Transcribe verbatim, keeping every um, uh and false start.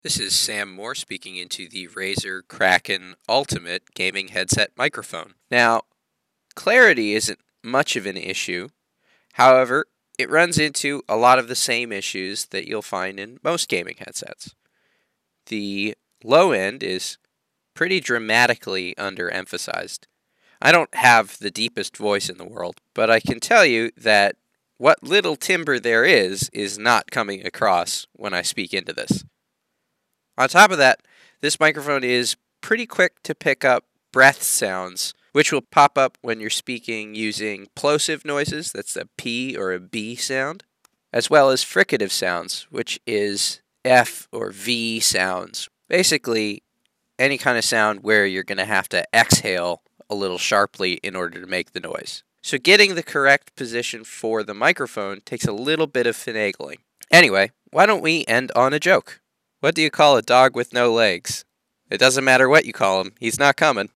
This is Sam Moore speaking into the Razer Kraken Ultimate gaming headset microphone. Now, clarity isn't much of an issue. However, it runs into a lot of the same issues that you'll find in most gaming headsets. The low end is pretty dramatically underemphasized. I don't have the deepest voice in the world, but I can tell you that what little timbre there is is not coming across when I speak into this. On top of that, this microphone is pretty quick to pick up breath sounds, which will pop up when you're speaking using plosive noises, that's a P or a B sound, as well as fricative sounds, which is F or V sounds. Basically, any kind of sound where you're going to have to exhale a little sharply in order to make the noise. So getting the correct position for the microphone takes a little bit of finagling. Anyway, why don't we end on a joke? What do you call a dog with no legs? It doesn't matter what you call him, he's not coming.